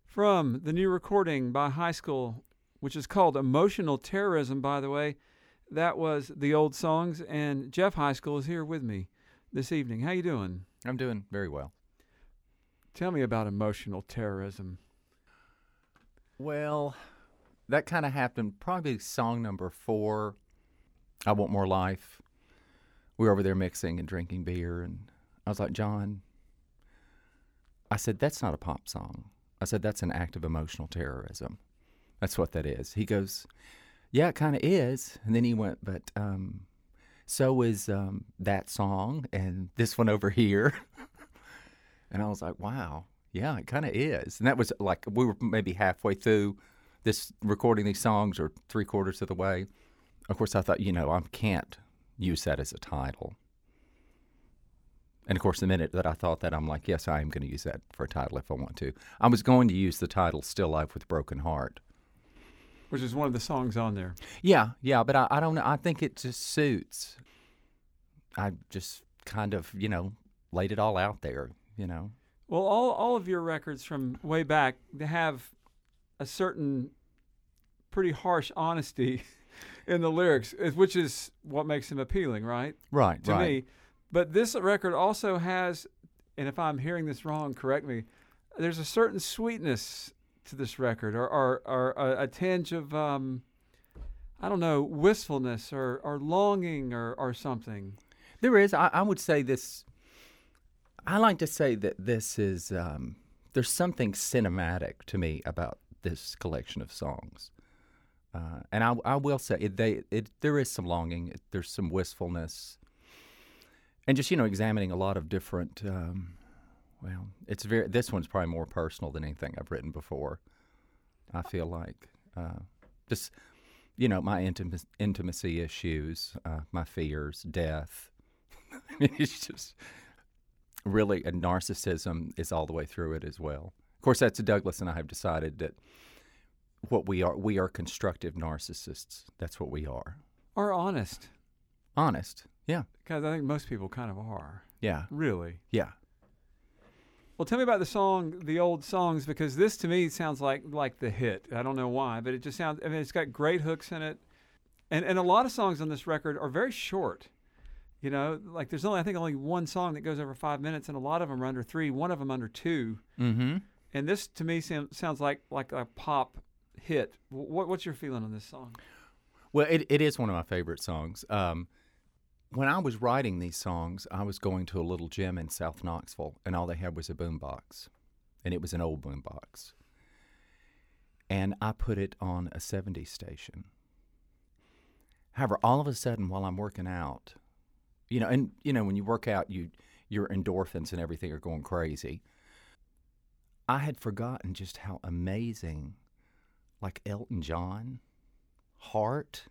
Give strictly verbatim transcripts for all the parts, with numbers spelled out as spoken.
From the new recording by High School, which is called Emotional Terrorism, by the way. That was The Old Songs, and Jeff High School is here with me this evening. How you doing? I'm doing very well. Tell me about emotional terrorism. Well, that kind of happened probably song number four, I Want More Life. We were over there mixing and drinking beer, and I was like, John, I said, that's not a pop song. I said, that's an act of emotional terrorism. That's what that is. He goes, yeah, it kind of is. And then he went, but um, so is um, that song and this one over here. And I was like, wow, yeah, it kind of is. And that was like, we were maybe halfway through this recording these songs or three quarters of the way. Of course, I thought, you know, I can't use that as a title. And of course, the minute that I thought that, I'm like, yes, I am going to use that for a title if I want to. I was going to use the title Still Life with Broken Heart. Which is one of the songs on there. Yeah, yeah, but I, I don't know. I think it just suits. I just kind of, you know, laid it all out there, you know. Well, all, all of your records from way back, they have a certain pretty harsh honesty in the lyrics, which is what makes them appealing, right? Right, to right. me. But this record also has, and if I'm hearing this wrong, correct me, there's a certain sweetness to this record, or, or, or a, a tinge of, um, I don't know, wistfulness or, or longing or, or something. There is. I, I would say this, I like to say that this is, um, there's something cinematic to me about this collection of songs. Uh, and I, I will say, it, they, it, there is some longing, it, there's some wistfulness. And just, you know, examining a lot of different, um, well, it's very, this one's probably more personal than anything I've written before, I feel like. Uh, just, you know, my intim- intimacy issues, uh, my fears, death. It's just really, and narcissism is all the way through it as well. Of course, that's Douglas and I have decided that what we are, we are constructive narcissists. That's what we are. Or honest. Honest. Yeah. Because I think most people kind of are. Yeah. Really. Yeah. Well, tell me about the song, The Old Songs, because this to me sounds like like the hit. I don't know why, but it just sounds, I mean, it's got great hooks in it. And and a lot of songs on this record are very short. You know, like there's only, I think only one song that goes over five minutes, and a lot of them are under three, one of them under two. Mm-hmm. And this to me sound, sounds like like a pop hit. What, what's your feeling on this song? Well, it, it is one of my favorite songs. Um, When I was writing these songs, I was going to a little gym in South Knoxville, and all they had was a boombox, and it was an old boombox. And I put it on a seventies station. However, all of a sudden, while I'm working out, you know, and you know, when you work out, you your endorphins and everything are going crazy. I had forgotten just how amazing, like Elton John, Heart,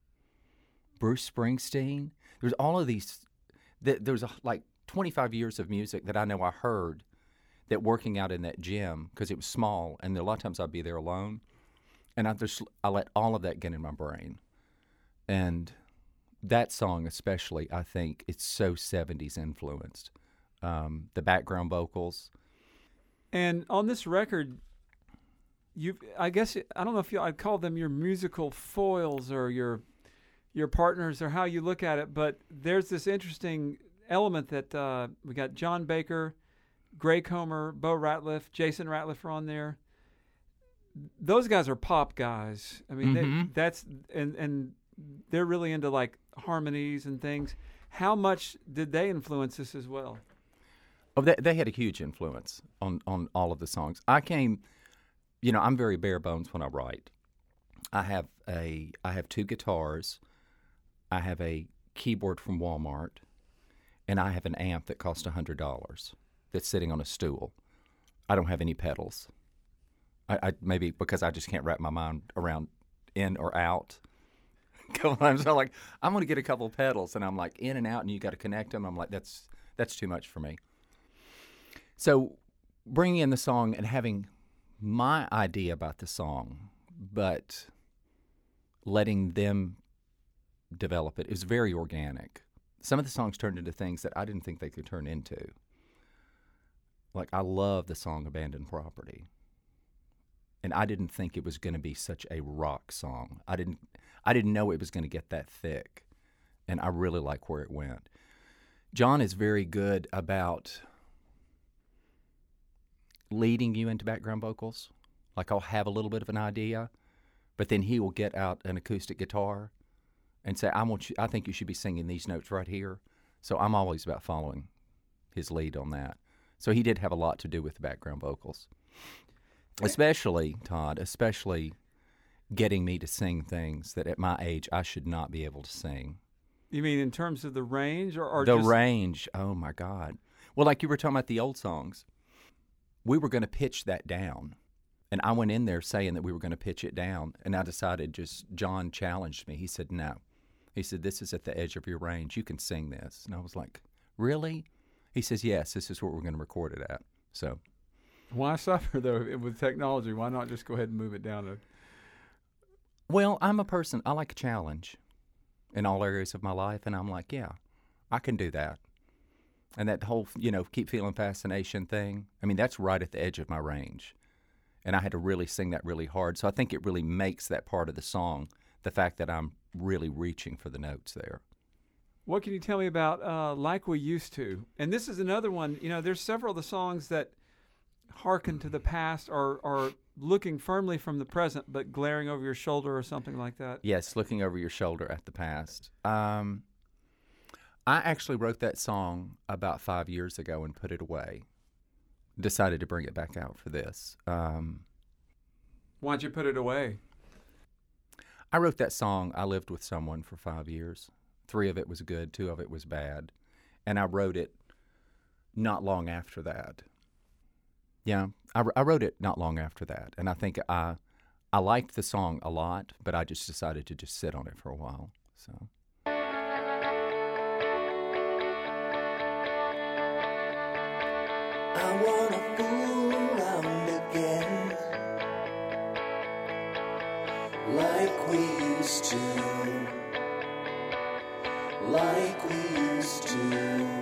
Bruce Springsteen. There's all of these, there's a, like twenty-five years of music that I know I heard that working out in that gym, because it was small, and a lot of times I'd be there alone, and I just, I let all of that get in my brain. And that song especially, I think, it's so seventies influenced. Um, the background vocals. And on this record, you, I guess, I don't know if you, I'd call them your musical foils or your your partners or how you look at it, but there's this interesting element that uh, we got John Baker, Gray Comer, Bo Ratliff, Jason Ratliff are on there. Those guys are pop guys. I mean, Mm-hmm. they, that's, and, and they're really into like harmonies and things. How much did they influence this as well? Oh, they, they had a huge influence on, on all of the songs. I came, you know, I'm very bare bones when I write. I have a, I have two guitars. I have a keyboard from Walmart, and I have an amp that cost one hundred dollars that's sitting on a stool. I don't have any pedals. I, I maybe because I just can't wrap my mind around in or out. A couple times I'm like, I'm going to get a couple of pedals, and I'm like in and out, and you got to connect them. I'm like, that's that's too much for me. So bringing in the song and having my idea about the song, but letting them develop it. It was very organic. Some of the songs turned into things that I didn't think they could turn into. Like, I love the song Abandoned Property. and I didn't think it was going to be such a rock song. I didn't I didn't know it was going to get that thick, and I really like where it went. John is very good about leading you into background vocals. Like I'll have a little bit of an idea, but then he will get out an acoustic guitar and say, I want you, I think you should be singing these notes right here. So I'm always about following his lead on that. So he did have a lot to do with the background vocals. Especially, Todd, especially getting me to sing things that at my age I should not be able to sing. You mean in terms of the range or, or the just... range? Oh my God! Well, like you were talking about the old songs, we were going to pitch that down, and I went in there saying that we were going to pitch it down, and I decided just John challenged me. He said, "No," he said, "This is at the edge of your range. You can sing this." And I was like, "Really?" He says, "Yes, this is what we're going to record it at." So. Why suffer, though, with technology? Why not just go ahead and move it down? To... Well, I'm a person, I like a challenge in all areas of my life, and I'm like, yeah, I can do that. And that whole, you know, keep feeling fascination thing, I mean, that's right at the edge of my range. And I had to really sing that really hard. So I think it really makes that part of the song, the fact that I'm really reaching for the notes there. What can you tell me about uh, Like We Used To? And this is another one, you know, there's several of the songs that hearken to the past or, or looking firmly from the present but glaring over your shoulder or something like that. Yes, looking over your shoulder at the past. Um, I actually wrote that song about five years ago and put it away. Decided to bring it back out for this. Um, Why'd you put it away? I wrote that song, I lived with someone for five years. Three of it was good, two of it was bad. And I wrote it not long after that. Yeah, I, I wrote it not long after that, and I think I I liked the song a lot, but I just decided to just sit on it for a while. So. I wanna fool around again, like we used to, like we used to.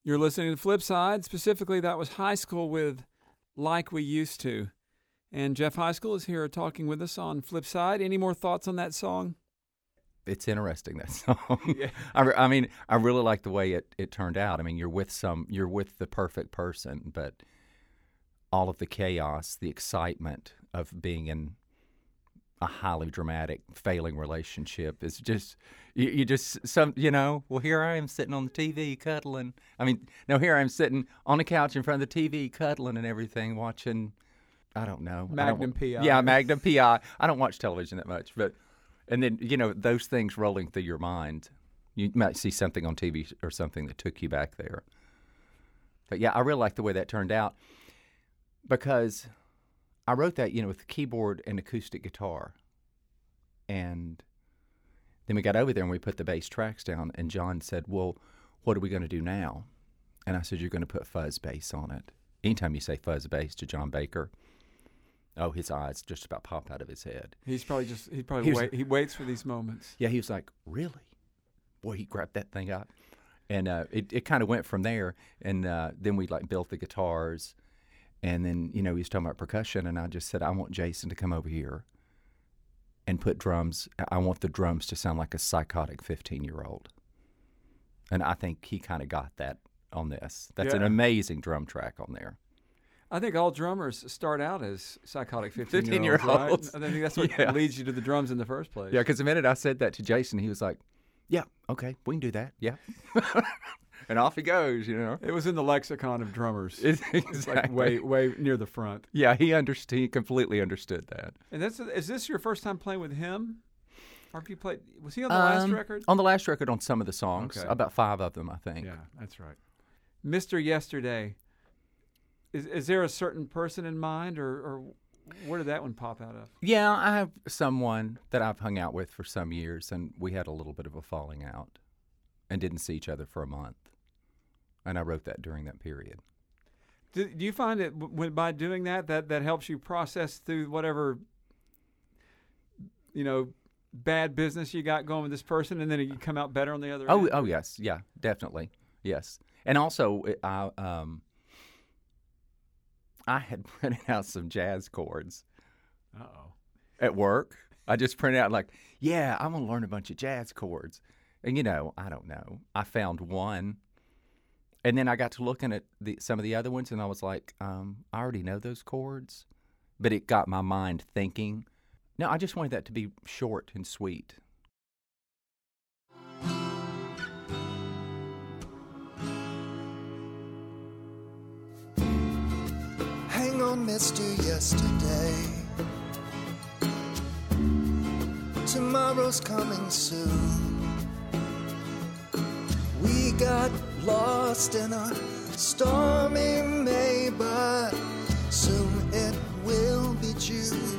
You're listening to Flip Side. Specifically, that was High School with Like We Used To. And Jeff High School is here talking with us on Flip Side. Any more thoughts on that song? It's interesting, that song. Yeah. I, re- I mean, I really like the way it, it turned out. I mean, you're with some, you're with the perfect person, but all of the chaos, the excitement of being in a highly dramatic, failing relationship is just, you, you just, some, you know, well, here I am sitting on the T V cuddling. I mean, no, here I am sitting on the couch in front of the T V cuddling and everything, watching, I don't know. I Magnum don't, P I. Yeah, Magnum P I. I don't watch television that much, but, and then, you know, those things rolling through your mind. You might see something on T V or something that took you back there. But yeah, I really like the way that turned out because I wrote that, you know, with the keyboard and acoustic guitar. And then we got over there and we put the bass tracks down, and John said, well, what are we going to do now? And I said, you're going to put fuzz bass on it. Anytime you say fuzz bass to John Baker, oh, his eyes just about pop out of his head. He's probably just, he probably He was- wait, he waits for these moments. Yeah, he was like, really? Boy, he grabbed that thing up. And uh, it, it kind of went from there. And uh, then we like built the guitars. And then, you know, he was talking about percussion. And I just said, I want Jason to come over here and put drums. I want the drums to sound like a psychotic fifteen-year-old. And I think he kind of got that on this. That's an Yeah. amazing drum track on there. I think all drummers start out as psychotic fifteen-year-olds, fifteen-year-olds. right? I think that's what Yeah. leads you to the drums in the first place. Yeah, because the minute I said that to Jason, he was like, yeah, okay, we can do that. Yeah. And off he goes, you know. It was in the lexicon of drummers. It's It's like way, way near the front. Yeah, he understood. He completely understood that. And that's is this your first time playing with him? Or have you played? Was he on the last Um, record? On the last record, on some of the songs, Okay. about five of them, I think. Yeah, that's right. Mister Yesterday. Is is there a certain person in mind, or, or where did that one pop out of? Yeah, I have someone that I've hung out with for some years, and we had a little bit of a falling out, and didn't see each other for a month. And I wrote that during that period. Do, do you find it w- when by doing that, that that helps you process through whatever, you know, bad business you got going with this person, and then you come out better on the other Oh, end? oh yes, yeah, definitely, yes. And also, it- I um, I had printed out some jazz chords Uh-oh. at work. I just printed out like, yeah, I'm gonna learn a bunch of jazz chords, and you know, I don't know. I found one, and then I got to looking at the, some of the other ones, and I was like, um, I already know those chords, but it got my mind thinking. No, I just wanted that to be short and sweet. Hang on, Mister Yesterday. Tomorrow's coming soon. We got lost in a stormy May, but soon it will be June.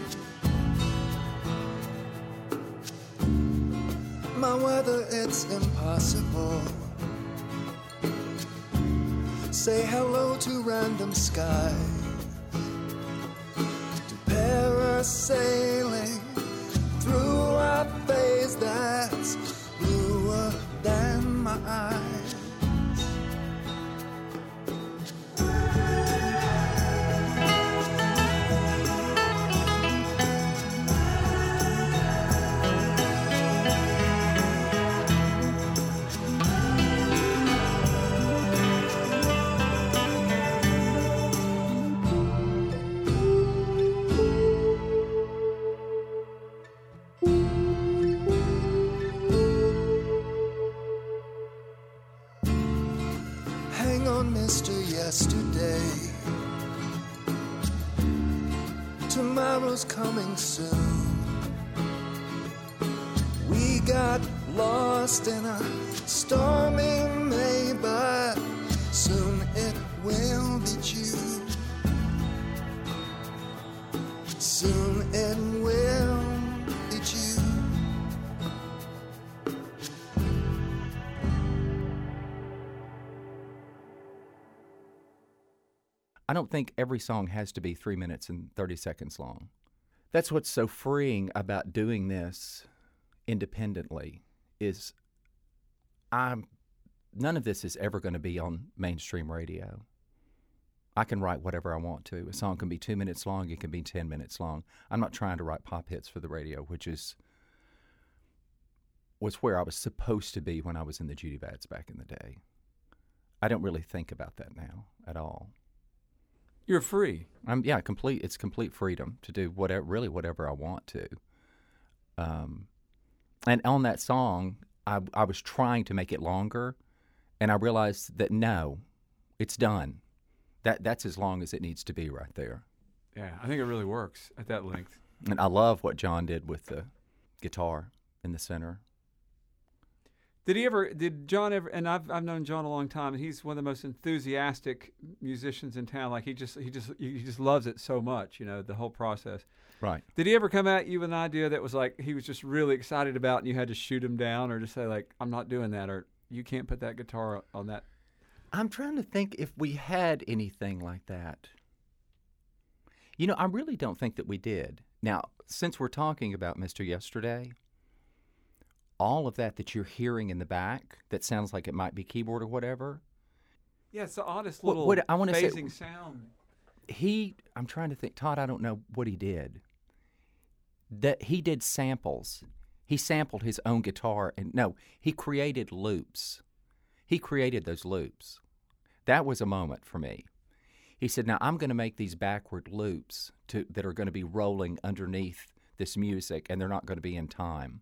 My weather, it's impossible. Say hello to random skies. To parasailing through a phase that's bluer than my eyes. Hang on, Mister Yesterday. Tomorrow's coming soon. We got lost in a stormy May, but soon it will be June. Soon it will be June. I don't think every song has to be three minutes and thirty seconds long. That's what's so freeing about doing this independently is I'm none of this is ever going to be on mainstream radio. I can write whatever I want to. A song can be two minutes long. It can be ten minutes long. I'm not trying to write pop hits for the radio, which is was where I was supposed to be when I was in the Judy Bads back in the day. I don't really think about that now at all. You're free. I'm yeah, complete. It's complete freedom to do whatever, really whatever I want to. Um, and on that song, I, I was trying to make it longer, and I realized that no, it's done. That that's as long as it needs to be right there. Yeah, I think it really works at that length. And I love what John did with the guitar in the center. Did he ever? Did John ever? And I've I've known John a long time, and he's one of the most enthusiastic musicians in town. Like he just he just he just loves it so much. You know, the whole process. Right. Did he ever come at you with an idea that was like he was just really excited about, and you had to shoot him down, or just say like, "I'm not doing that," or "You can't put that guitar on that"? I'm trying to think if we had anything like that. You know, I really don't think that we did. Now, since we're talking about Mister Yesterday, all of that that you're hearing in the back that sounds like it might be keyboard or whatever. Yeah, it's the oddest What- little what I wanna say- phasing sound. He, I'm trying to think, Todd, I don't know what he did. That he did samples. He sampled his own guitar, and no, he created loops. He created those loops. That was a moment for me. He said, now I'm going to make these backward loops to, that are going to be rolling underneath this music, and they're not going to be in time.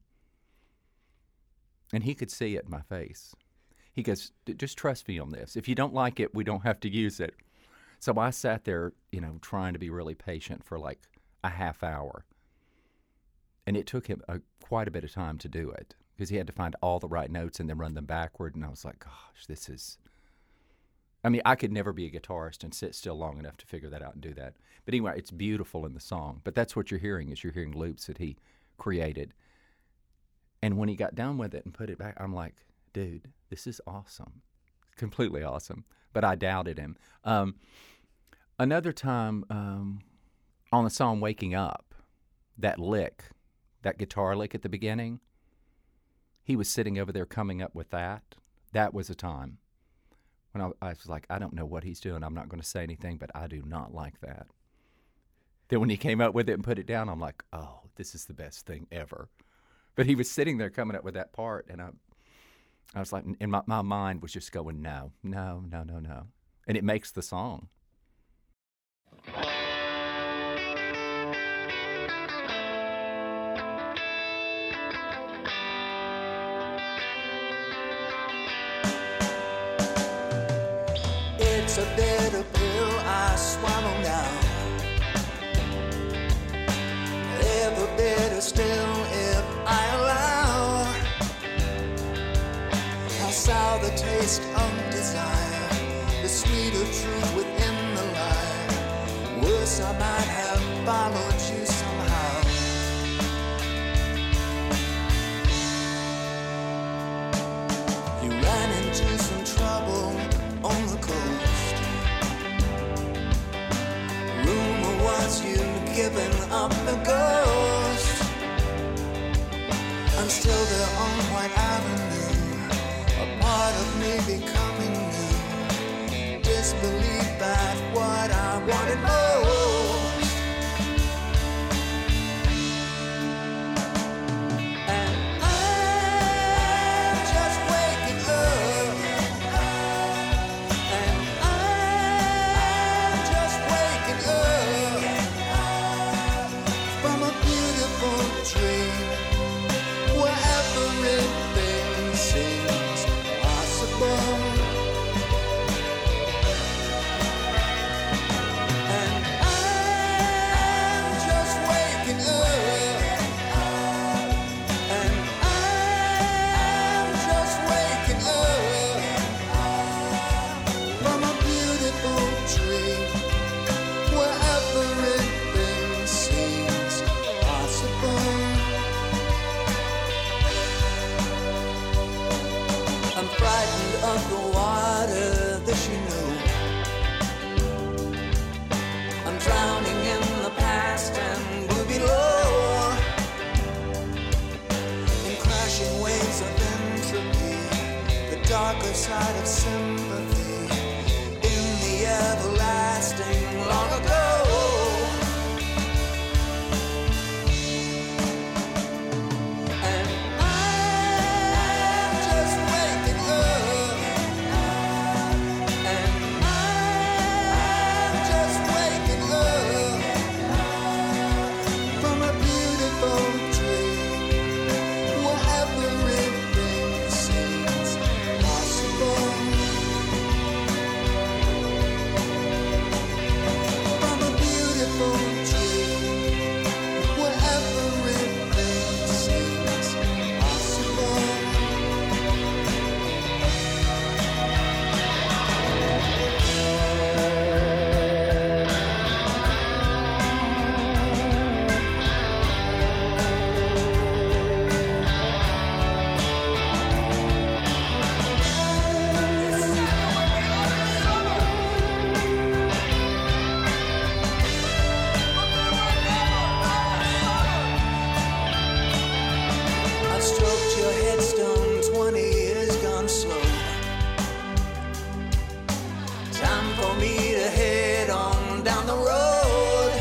And he could see it in my face. He goes, just trust me on this. If you don't like it, we don't have to use it. So I sat there, you know, trying to be really patient for like a half hour. And it took him a, quite a bit of time to do it because he had to find all the right notes and then run them backward. And I was like, gosh, this is... I mean, I could never be a guitarist and sit still long enough to figure that out and do that. But anyway, it's beautiful in the song. But that's what you're hearing is you're hearing loops that he created. And when he got done with it and put it back, I'm like, dude, this is awesome. Completely awesome. But I doubted him. Um, another time um, on the song Waking Up, that lick, that guitar lick at the beginning, he was sitting over there coming up with that. That was a time when I, I was like, I don't know what he's doing. I'm not going to say anything, but I do not like that. Then when he came up with it and put it down, I'm like, oh, this is the best thing ever. But he was sitting there coming up with that part, and I I was like, and my, my mind was just going, no, no, no, no, no. And it makes the song. It's a bitter pill I swallow now. Ever bitter still if I allow. I saw the taste of desire, the sweeter truth within the lie. Worse, I might have followed you somehow. You ran into some trouble on the coast. Rumor was you'd given up the ghost. I'm still there on White Avenue, a part of me becoming new. Disbelief at what I wanted most. And I'm just waking up. And I'm just waking up from a beautiful dream where everything seems possible. And other side of sympathy in the everlasting long ago. And I'm just waking up. And I'm just waking up from a beautiful dream, wherever everything seems possible. From a beautiful dream, wherever everything seems possible. I stroked your headstone, twenty years gone slow. Time for me to head on down the road.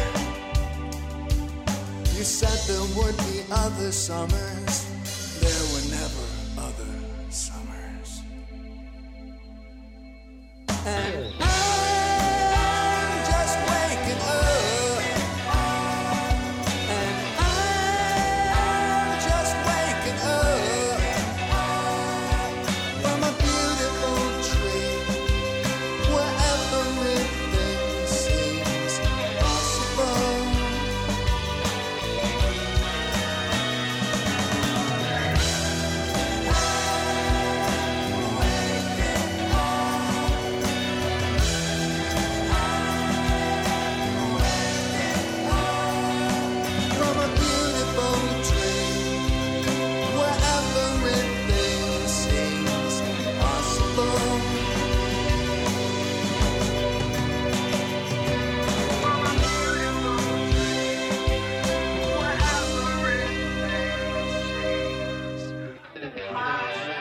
You said there would be other summers. There were never other summers. And I'm just waking up. And I'm just waking up from a beautiful dream, wherever everything seems possible. From a beautiful dream, wherever everything seems possible. From a beautiful dream, wherever everything seems possible.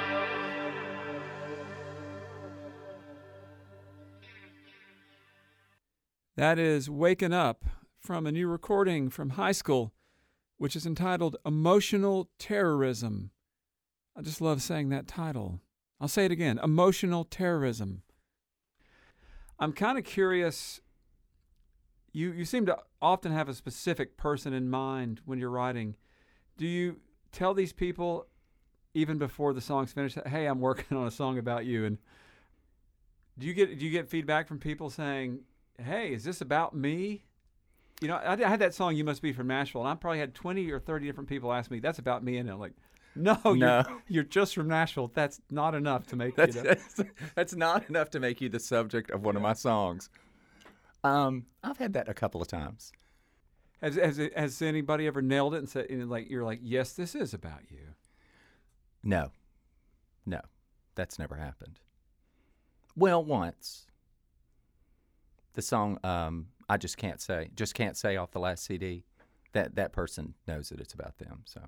That is Waking Up from a new recording from high school, which is entitled Emotional Terrorism. I just love saying that title. I'll say it again, Emotional Terrorism. I'm kind of curious, you, you seem to often have a specific person in mind when you're writing. Do you tell these people, even before the song's finished, hey, I'm working on a song about you? And do you get do you get feedback from people saying, hey, is this about me? You know, I, I had that song, You Must Be From Nashville, and I probably had twenty or thirty different people ask me, that's about me. And I'm like, no, No. You're, you're just from Nashville. That's not enough to make That's, you. that's, that's not enough to make you the subject of one of my songs. Um, I've had that a couple of times. Has, has, it- has anybody ever nailed it and said, and like, you're like, yes, this is about you? No. No. That's never happened. Well, once. The song um, I Just Can't Say, Just Can't Say off the last C D, that, that person knows that it's about them. So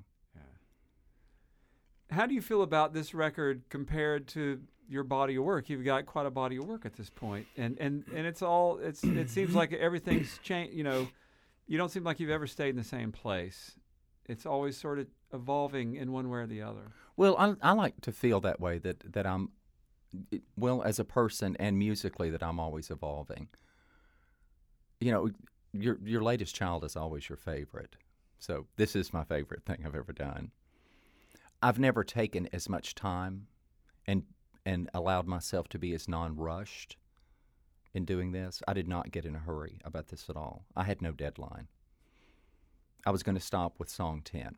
How do you feel about this record compared to your body of work? You've got quite a body of work at this point, and and and it's all it's it seems like everything's changed. You know, you don't seem like you've ever stayed in the same place. It's always sort of evolving in one way or the other. Well, I, I like to feel that way, that, that I'm, well, as a person and musically, that I'm always evolving. You know, your your latest child is always your favorite. So this is my favorite thing I've ever done. I've never taken as much time and and allowed myself to be as non-rushed in doing this. I did not get in a hurry about this at all. I had no deadline. I was going to stop with song ten.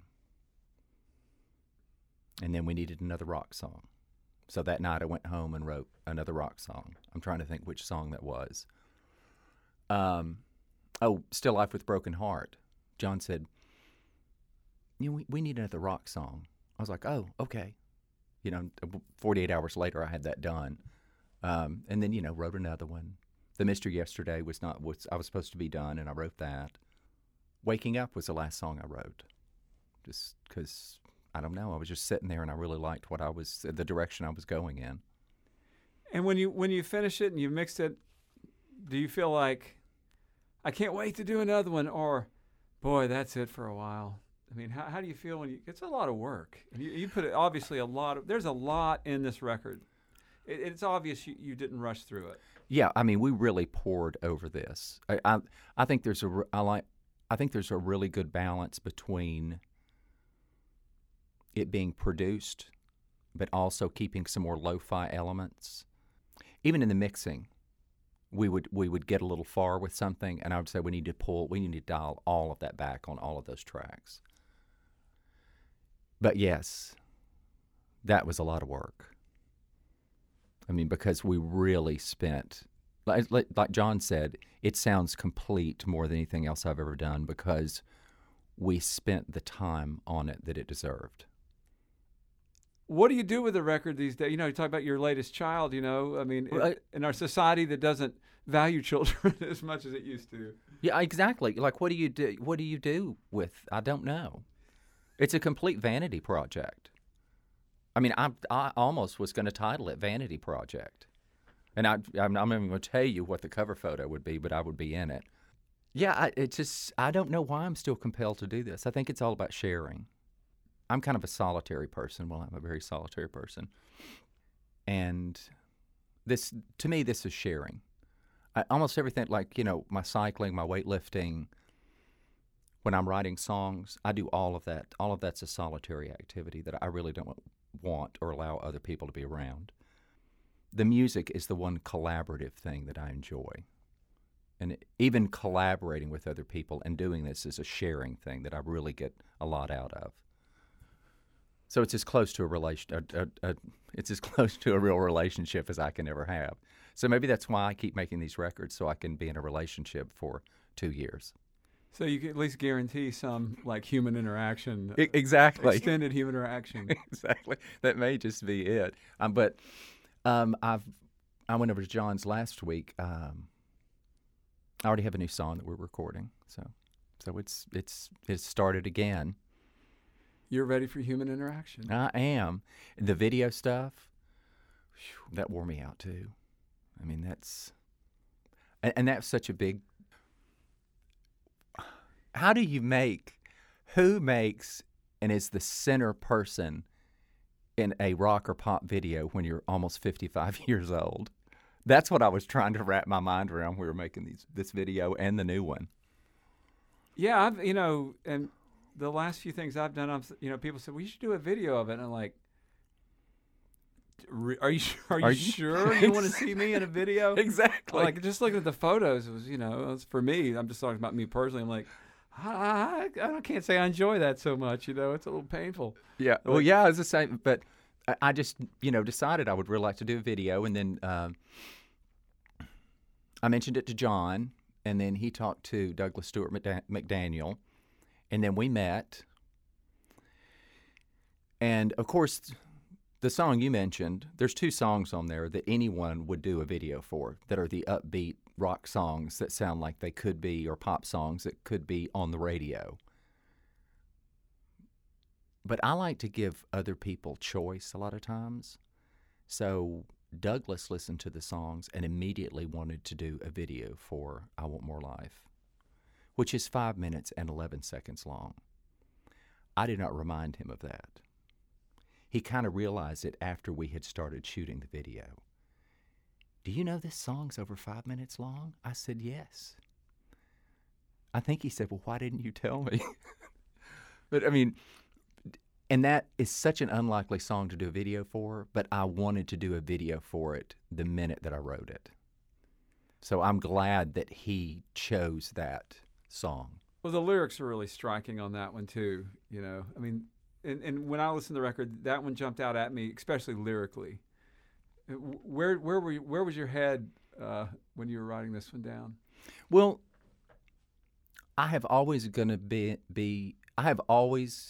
And then we needed another rock song. So that night I went home and wrote another rock song. I'm trying to think which song that was. Um, oh, Still Life with Broken Heart. John said, you know, we, we need another rock song. I was like, oh, okay. You know, forty-eight hours later, I had that done. Um, and then, you know, wrote another one. The Mystery Yesterday was not, was I was supposed to be done, and I wrote that. Waking Up was the last song I wrote. Just because, I don't know, I was just sitting there and I really liked what I was, the direction I was going in. And when you when you finish it and you mixed it, do you feel like, I can't wait to do another one, or, boy, that's it for a while? I mean, how how do you feel when you? It's a lot of work, and you, you put it, obviously a lot of. There's a lot in this record. It, it's obvious you, you didn't rush through it. Yeah, I mean, we really poured over this. I, I, I think there's a, I like, I think there's a really good balance between it being produced, but also keeping some more lo-fi elements. Even in the mixing, we would we would get a little far with something, and I would say we need to pull, we need to dial all of that back on all of those tracks. But yes, that was a lot of work. I mean, because we really spent, like, like John said, it sounds complete more than anything else I've ever done because we spent the time on it that it deserved. What do you do with the record these days? You know, you talk about your latest child, you know, I mean, Well, in, I- in our society that doesn't value children as much as it used to. Yeah, exactly. Like, what do you do? What do you do with? I don't know. It's a complete vanity project. I mean, I I almost was going to title it Vanity Project, and I I'm, I'm not even going to tell you what the cover photo would be, but I would be in it. Yeah, I, it just I don't know why I'm still compelled to do this. I think it's all about sharing. I'm kind of a solitary person. Well, I'm a very solitary person, and this to me this is sharing. I, almost everything, like, you know, my cycling, my weightlifting. When I'm writing songs, I do all of that. All of that's a solitary activity that I really don't want or allow other people to be around. The music is the one collaborative thing that I enjoy. And even collaborating with other people and doing this is a sharing thing that I really get a lot out of. So it's as close to a relation, a, a, a, it's as close to a real relationship as I can ever have. So maybe that's why I keep making these records, so I can be in a relationship for two years. So you can at least guarantee some, like, human interaction. E- exactly. Extended human interaction. Exactly. That may just be it. Um, but um, I've I went over to John's last week. Um, I already have a new song that we're recording, so so it's it's it's started again. You're ready for human interaction. I am. The video stuff, whew, that wore me out too. I mean, that's and, and that's such a big. How do you make? Who makes and is the center person in a rock or pop video when you're almost fifty-five years old? That's what I was trying to wrap my mind around when we were making these this video and the new one. Yeah, I've, you know, and the last few things I've done, I'm, you know, people said, well, you should do a video of it. And I'm like, "Re- are you, su- are you, Are you- sure you want to see me in a video? Exactly. Like, just looking at the photos, it was, you know, it was for me. I'm just talking about me personally. I'm like, I, I, I can't say I enjoy that so much, you know, it's a little painful. Yeah. Well, yeah, I was the same, but I, I just, you know, decided I would really like to do a video, and then um, I mentioned it to John, and then he talked to Douglas Stewart McDa- McDaniel, and then we met. And of course, the song you mentioned, there's two songs on there that anyone would do a video for that are the upbeat rock songs that sound like they could be, or pop songs that could be on the radio. But I like to give other people choice a lot of times. So Douglas listened to the songs and immediately wanted to do a video for I Want More Life, which is five minutes and eleven seconds long. I did not remind him of that. He kind of realized it after we had started shooting the video. Do you know this song's over five minutes long? I said, yes. I think he said, well, why didn't you tell me? But I mean, and that is such an unlikely song to do a video for, but I wanted to do a video for it the minute that I wrote it. So I'm glad that he chose that song. Well, the lyrics are really striking on that one, too, you know. I mean, and, and when I listened to the record, that one jumped out at me, especially lyrically. Where where were you, where was your head uh, when you were writing this one down? Well, I have always going to be, be, I have always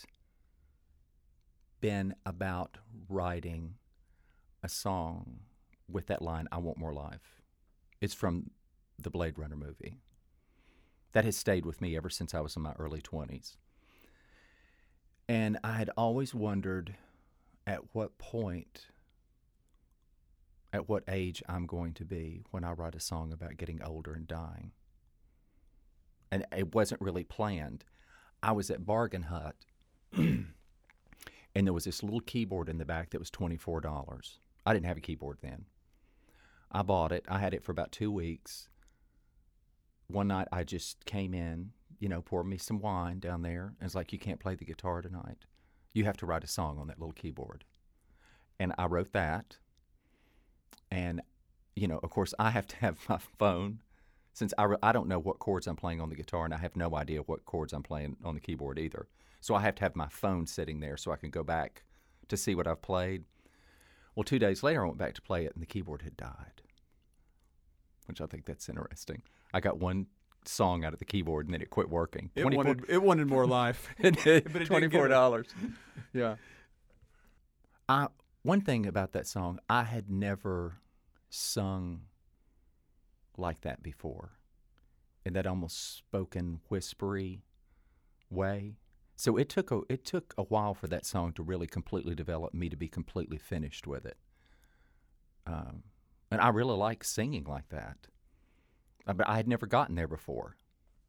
been about writing a song with that line, I want more life. It's from the Blade Runner movie. That has stayed with me ever since I was in my early twenties. And I had always wondered at what point, at what age I'm going to be when I write a song about getting older and dying. And it wasn't really planned. I was at Bargain Hut, and there was this little keyboard in the back that was twenty-four dollars. I didn't have a keyboard then. I bought it. I had it for about two weeks. One night I just came in, you know, poured me some wine down there, and it's like, you can't play the guitar tonight. You have to write a song on that little keyboard. And I wrote that. And, you know, of course, I have to have my phone. Since I, re- I don't know what chords I'm playing on the guitar, and I have no idea what chords I'm playing on the keyboard either. So I have to have my phone sitting there so I can go back to see what I've played. Well, two days later, I went back to play it, and the keyboard had died, which I think that's interesting. I got one song out of the keyboard, and then it quit working. It wanted, it wanted more life. It did. But it twenty-four dollars. Yeah. I, one thing about that song, I had never sung like that before, in that almost spoken, whispery way. So it took a it took a while for that song to really completely develop, me to be completely finished with it. Um, and I really like singing like that, uh, but I had never gotten there before.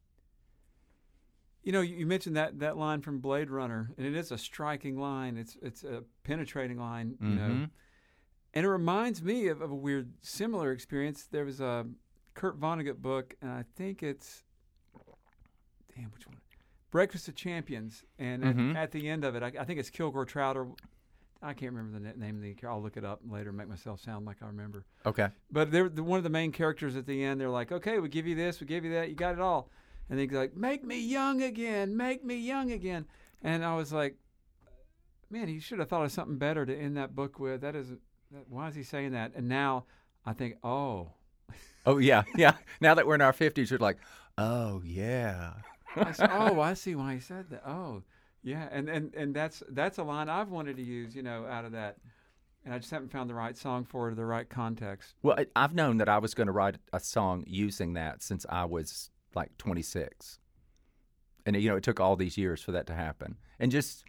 You know, you you mentioned that, that line from Blade Runner, and it is a striking line. It's it's a penetrating line, you know. Mm-hmm. And it reminds me of, of a weird, similar experience. There was a Kurt Vonnegut book, and I think it's, damn, which one? Breakfast of Champions. And Mhm. at, at the end of it, I, I think it's Kilgore Trout, or I can't remember the na- name of the character. I'll look it up later and make myself sound like I remember. Okay. But they're the, one of the main characters at the end. They're like, okay, we give you this, we give you that, you got it all. And he's like, make me young again, make me young again. And I was like, man, he should have thought of something better to end that book with. That is, that, why is he saying that? And now I think, oh. Oh, yeah, yeah. Now that we're in our fifties, you're like, oh, yeah. I said, oh, I see why he said that. Oh, yeah. And, and, and that's that's a line I've wanted to use, you know, out of that. And I just haven't found the right song for it or the right context. Well, I, I've known that I was going to write a song using that since I was like twenty-six. And, you know, it took all these years for that to happen. And just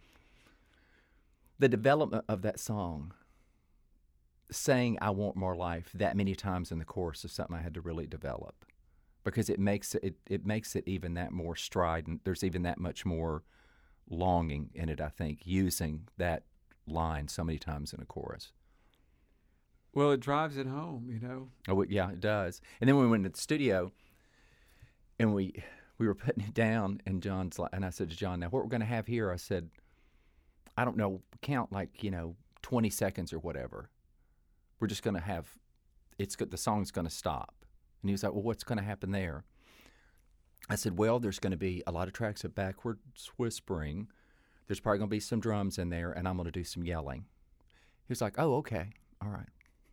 the development of that song, saying I want more life that many times in the chorus is something I had to really develop, because it makes it, it, it makes it even that more strident. There's even that much more longing in it, I think, using that line so many times in a chorus. Well, it drives it home, you know. Oh, yeah, it does. And then when we went to the studio and we we were putting it down, and John's like, and I said to John, now what we're going to have here, I said, I don't know, count like, you know, twenty seconds or whatever. We're just going to have, it's the song's going to stop. And he was like, well, what's going to happen there? I said, well, there's going to be a lot of tracks of backwards whispering. There's probably going to be some drums in there, and I'm going to do some yelling. He was like, oh, okay, all right.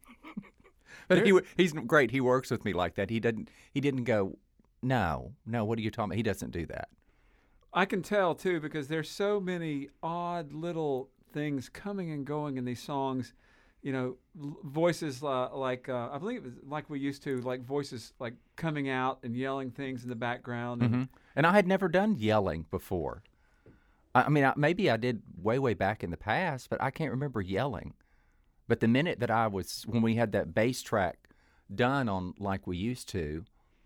But he, he's great. He works with me like that. He didn't. He didn't go, no, no. What are you talking about? He doesn't do that. I can tell too, because there's so many odd little things coming and going in these songs. You know, l- voices uh, like uh, I believe it was like we used to, like voices like coming out and yelling things in the background. And Mm-hmm. And I had never done yelling before. I, I mean, I, maybe I did way, way back in the past, but I can't remember yelling. But the minute that I was, when we had that bass track done on Like We Used To,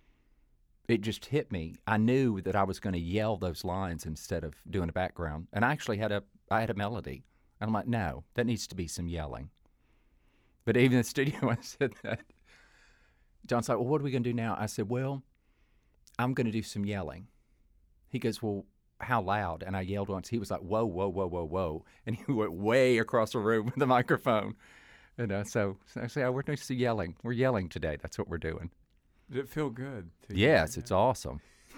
it just hit me. I knew that I was going to yell those lines instead of doing a background. And I actually had a, I had a melody. And I'm like, no, that needs to be some yelling. But even in the studio, I said that. John's like, well, what are we going to do now? I said, well, I'm going to do some yelling. He goes, well, how loud? And I yelled once. He was like, whoa, whoa, whoa, whoa, whoa. And he went way across the room with the microphone. And uh, so, so I said, oh, we're just yelling. We're yelling today. That's what we're doing. Did it feel good to you? Yes, it's awesome.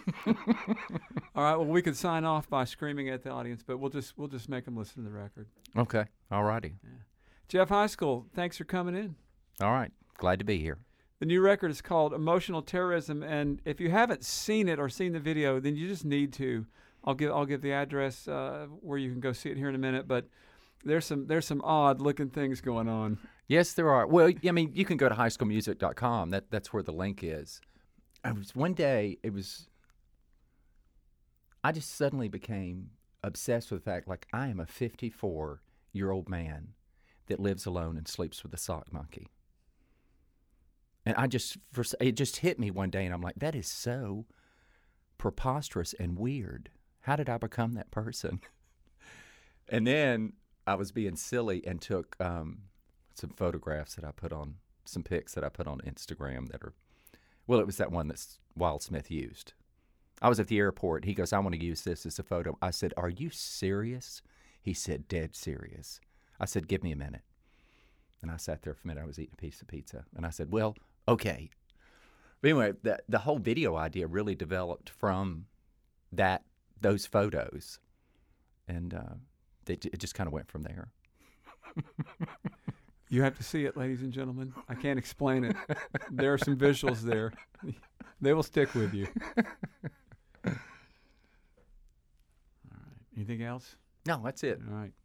All right. Well, we could sign off by screaming at the audience, but we'll just we'll just make them listen to the record. Okay. All righty. Jeff Highschool, thanks for coming in. All right. Glad to be here. The new record is called Emotional Terrorism, and if you haven't seen it or seen the video, then you just need to. I'll give I'll give the address uh, where you can go see it here in a minute. But there's some there's some odd looking things going on. Yes, there are. Well, I mean, you can go to high school music dot com. That that's where the link is. I was one day. It was. I just suddenly became obsessed with the fact, like, I am a fifty-four year old man that lives alone and sleeps with a sock monkey. And I just, for, s- it just hit me one day, and I'm like, that is so preposterous and weird. How did I become that person? And then I was being silly and took um, some photographs that I put on, some pics that I put on Instagram that are, well, it was that one that Wildsmith used. I was at the airport. He goes, I want to use this as a photo. I said, are you serious? He said, dead serious. I said, give me a minute. And I sat there for a minute. I was eating a piece of pizza. And I said, well, okay. But anyway, the, the whole video idea really developed from that, those photos. And uh, it, it just kind of went from there. You have to see it, ladies and gentlemen. I can't explain it. There are some visuals there. They will stick with you. All right. Anything else? No, that's it. All right.